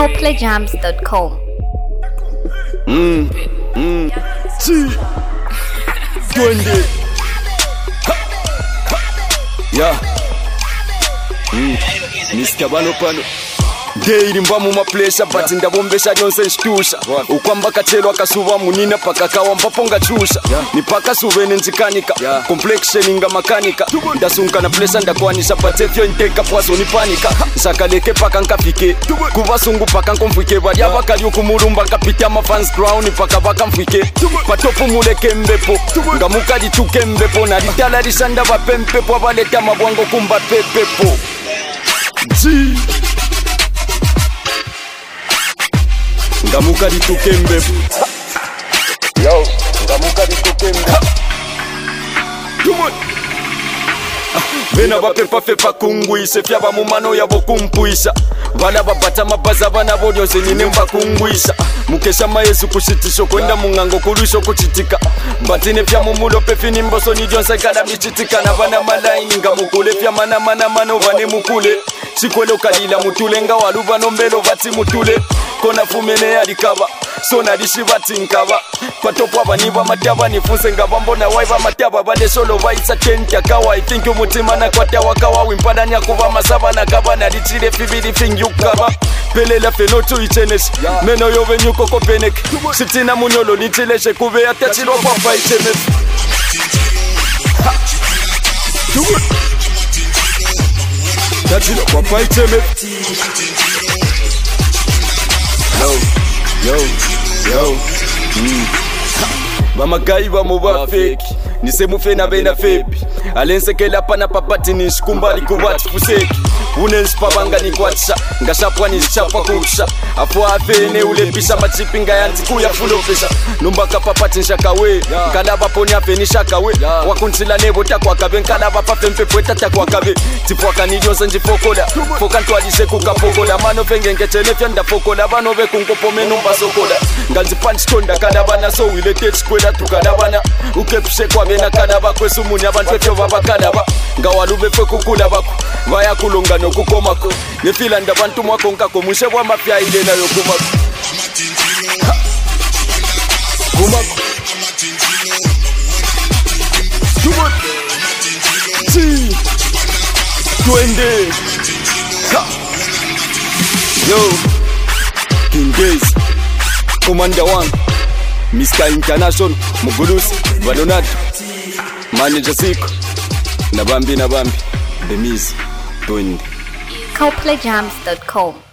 CoPlayJams.com. Twende. Ya. Nisikabano pano. Daily mba mu maplesha but ndabombesha lyonse nshtusha ukwamba katelo akasuba munina paka kawa mpapo ngachusha ni paka suvene nzikanika complexion inga makanika ndasunka na plesha ndakwanisha patefyo nteka pwaso ni panika zakaleke paka nkafike kubasungu paka nkomfike bali abakali okumurumba kapita ma fans ground paka baka mfike patopu muleke mbepo ngamukali tuke mbepo na litala lisanda bapempepo abaleta mabwango kumba pepepo G Ngamuka litukembe Yo, ngamuka litukembe Vena bapepa fepa kungwise Fyaba mumano yabo kumpuisha Vana babata mabaza vana bodyo senine mba kungwisa Mukesha maesu kushitisho kwenda mungango kulusho kuchitika Batine fya mumulo pefini mboso ni jonsa kada michitika Na vana malaini ngamukule fya mana mano vane mukule Chikwele ukalila mutule nga waluva nombelo vati mutule Kona fumene alikaba Sona lishivati nkaba Patopo abaniba mataba nifunse nga bambona waiva mataba Bade solo vaisa kenti kawa I think umutima na kwa tawa kawa Wimpada nyakuva masaba na kaba Na lichile fibili fingi ukaba Pelela fenotu icheneshi Meno yove nyuko kopenek Sitina munyolo nichileshe kuve Atachilo papa icheneshi Atachilo papa icheneshi Yo Bamagai bamuba fake Nisemufe na bena febi Alensekela pana papati nishikumbali kubati fuseki Unenshipabanga nikwatisha Ngashapwa nishapwa kuksha Apo afene ulepisha machipinga yanti kuya fulofesha Numbaka papati nshakawe Kalaba poni afeni shakawe Wakunchila nebo takwa kabe Kalaba pafempe pweta takwa kabe Tipwaka nidionse njifokola Fokantu alise kukapokola Mano penge ngechene fyanda fokola Vano ve kunkopome numba sokola Ngalzi punch tonda kadabana So wile teach kwela tukadabana Ukepishe kwa bena kadaba Kwesu muni abantu efyo baba kadaba Ngawalube fwe kukula bako Vaya kulunga no kukomako Nefila ndabantu mwako nkako Mushebwa mafya ile na yokumako Kumako Twende Yo King Days Commander One Mr. International Mugulusi Valonado Manager Siko Nabambi The Miz Twende CoPlayJams.com.